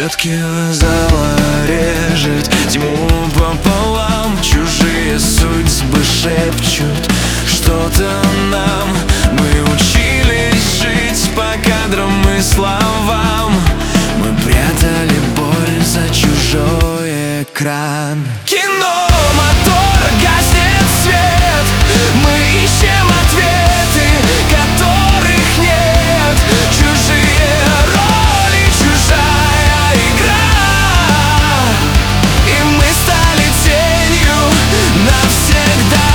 Клетки зала режет тьму пополам. Чужие судьбы шепчут что-то нам. Мы учились жить по кадрам и словам. Мы прятали боль за чужой экран. Кино, мотор, гаснет свет. Мы ищем ответы, которых нет. Чужие роли, чужая игра. И мы стали тенью навсегда.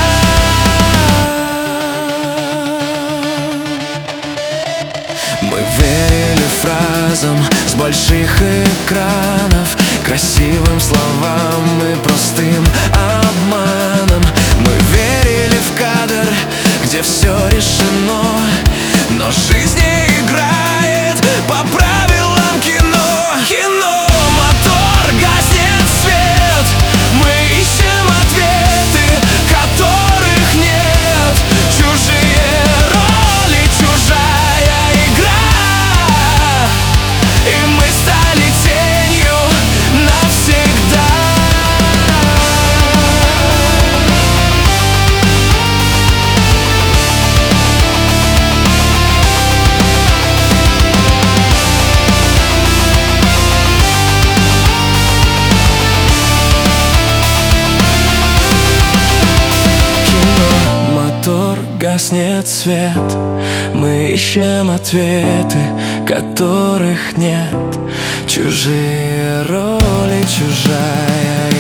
Мы верили фразам с больших экранов, красивым словам и простым обманом. Мы верили в кадр, где все решено, но жизнь не играет по правилам кино. Кино, мотор, гаснет свет. Мы ищем ответы, которых нет. Чужие роли, чужая игра. И мы стали тенью навсегда. Кино, мотор, гаснет свет. Мы ищем ответы, которых нет. Чужие роли, чужая